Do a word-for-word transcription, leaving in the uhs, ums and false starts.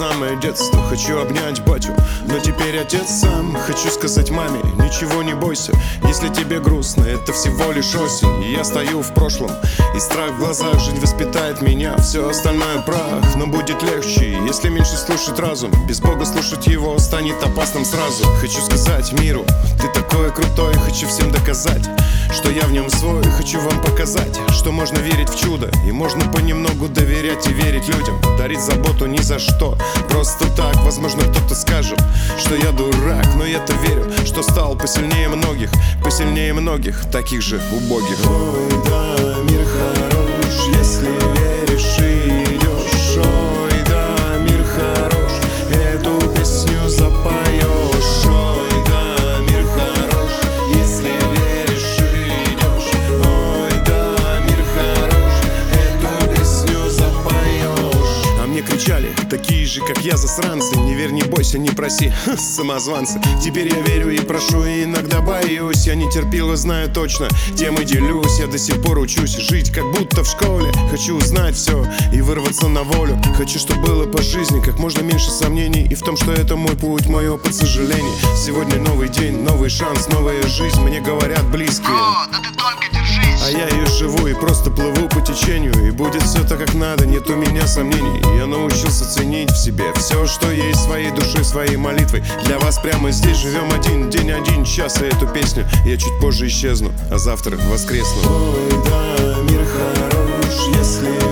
самое детство. Хочу обнять батю, но теперь отец сам. Хочу сказать маме, ничего не бойся. Если тебе грустно, это всего лишь осень. И я стою в прошлом, и страх в глазах. Жизнь воспитает меня, все остальное прах. Но будет легче, если меньше слушать разум. Без Бога слушать его станет опасным сразу. Хочу сказать миру, ты такой крутой. Хочу всем доказать, что я в нем свой. Хочу вам показать, что можно верить в чудо. И можно понемногу доверять и верить людям. Дарить заботу ни за что, просто так. Возможно, кто-то скажет, что я дурак, но я-то верю, что стал посильнее многих. Посильнее многих, таких же убогих. Ой, да, мир хорош, если веришь и идешь. Ой, да, мир хорош, эту песню запоешь. Ой, да, мир хорош, если веришь и идешь. Ой, да, мир хорош, эту песню запоешь. А мне кричали, такие же, как я, засранцы. Не верь, не бойся, не проси, ха, самозванцы. Теперь я верю и прошу, и иногда боюсь. Я не терпил и знаю точно, тем и делюсь. Я до сих пор учусь жить, как будто в школе. Хочу узнать все и вырваться на волю. Хочу, чтобы было по жизни как можно меньше сомнений. И в том, что это мой путь, мой опыт сожалений. Сегодня новый день, новый шанс, новая жизнь. Мне говорят близкие: о, да ты только держись. а я ее живу и просто плыву по течению. И будет все так, как надо, нет у меня сомнений. Я научился ценить в себе все, что есть, своей душой, своей молитвой. Для вас прямо здесь живем один день, один час. И эту песню я чуть позже исчезну, а завтра воскресну. Ой, да, мир хорош, если